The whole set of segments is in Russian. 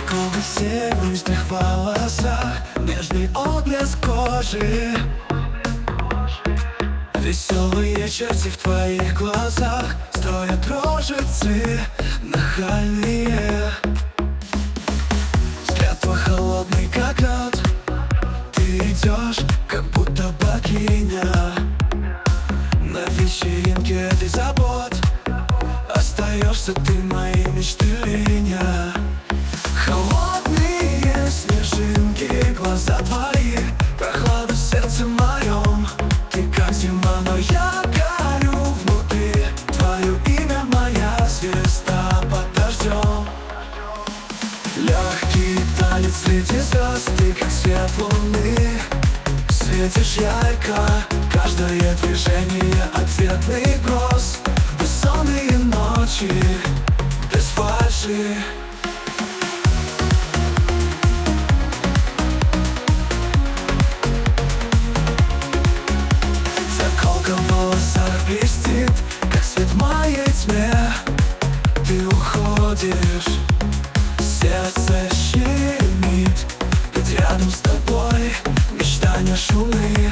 Знакомый все в нежных волосах, нежный отблеск кожи, веселые черти в твоих глазах, строят рожицы нахальные. Взгляд твой холодный, как лед, ты идешь, как будто богиня. На вечеринке этой забот остаешься ты моей мечты линия. Холодные снежинки, глаза твои, прохлада в сердце моем. Ты как зима, но я горю внутри. Твое имя моя звезда под дождем. Легкий танец среди звезд, ты как свет луны. Светишь ярко, каждое движение ответный гроз. В бессонные ночи, без фальши. Заколка в волосах блестит, как свет в моей тьме. Ты уходишь, сердце щемит, ведь рядом с тобой мечтания шумны.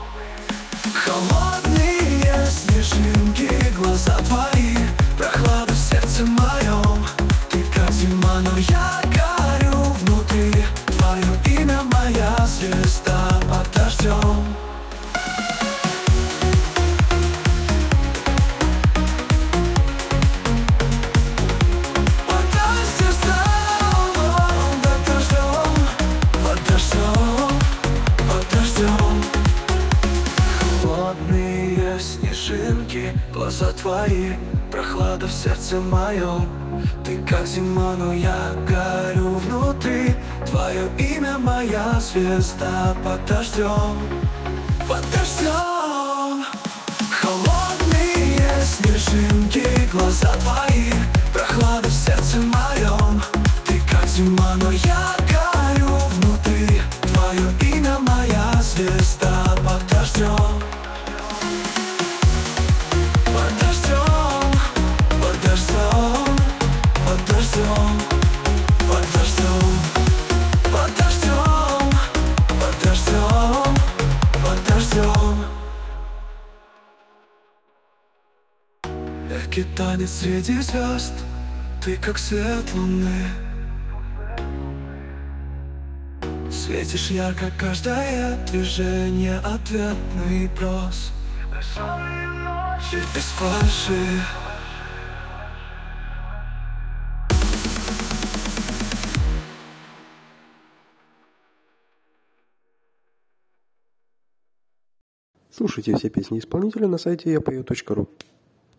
Холодные снежинки, глаза твои, прохлада в сердце моем. Ты как зима, но я горю внутри. Твое имя моя звезда под дождем. Холодные снежинки, глаза твои, прохлада в сердце моем. Ты как зима, но я горю внутри. Твое имя моя звезда под дождем. Под дождем. Холодные снежинки, глаза твои, прохлада в сердце моем. Ты как зима, но я горю внутри. Твое имя моя звезда под дождем. Легкий танец среди звезд, ты как свет луны. Светишь ярко, каждое движение ответный прос. Без фальши. Слушайте все песни исполнителя на сайте yapою.ru.